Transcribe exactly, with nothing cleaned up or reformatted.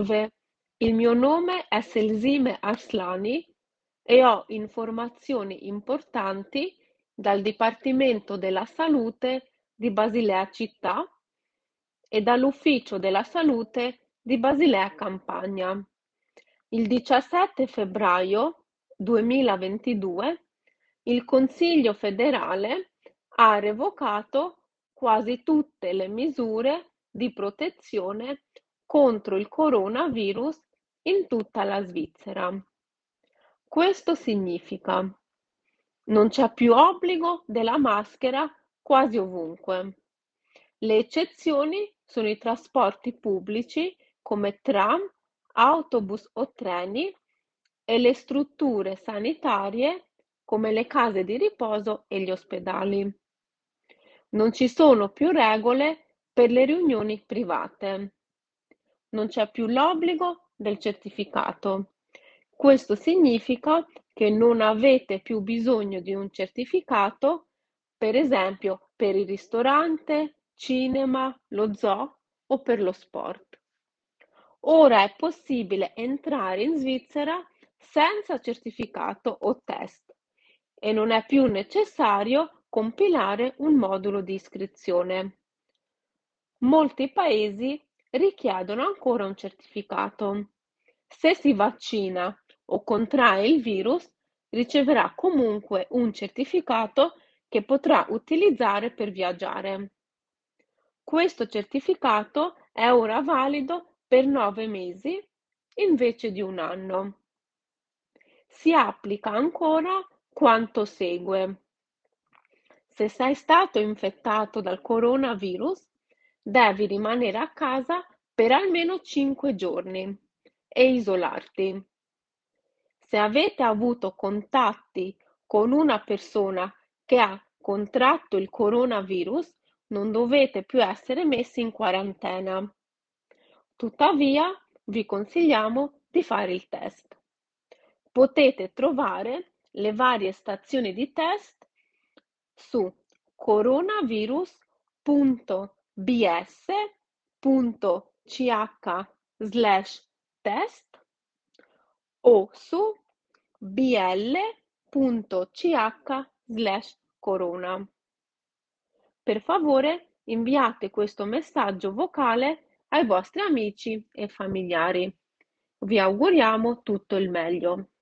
Salve, il mio nome è Selzime Arslani e ho informazioni importanti dal Dipartimento della Salute di Basilea Città e dall'Ufficio della Salute di Basilea Campagna. Il diciassette febbraio duemilaventidue il Consiglio federale ha revocato quasi tutte le misure di protezione contro il coronavirus in tutta la Svizzera. Questo significa: non c'è più obbligo della maschera quasi ovunque. Le eccezioni sono i trasporti pubblici come tram, autobus o treni e le strutture sanitarie come le case di riposo e gli ospedali. Non ci sono più regole per le riunioni private. Non c'è più l'obbligo del certificato. Questo significa che non avete più bisogno di un certificato, per esempio per il ristorante, cinema, lo zoo o per lo sport. Ora è possibile entrare in Svizzera senza certificato o test e non è più necessario compilare un modulo di iscrizione. Molti paesi richiedono ancora un certificato. Se si vaccina o contrae il virus, riceverà comunque un certificato che potrà utilizzare per viaggiare. Questo certificato è ora valido per nove mesi invece di un anno. Si applica ancora quanto segue. Se sei stato infettato dal coronavirus, devi rimanere a casa per almeno cinque giorni e isolarti. Se avete avuto contatti con una persona che ha contratto il coronavirus, non dovete più essere messi in quarantena. Tuttavia, vi consigliamo di fare il test. Potete trovare le varie stazioni di test su coronavirus punto b s punto c h slash test o su b l punto c h slash corona. Per favore, inviate questo messaggio vocale ai vostri amici e familiari. Vi auguriamo tutto il meglio.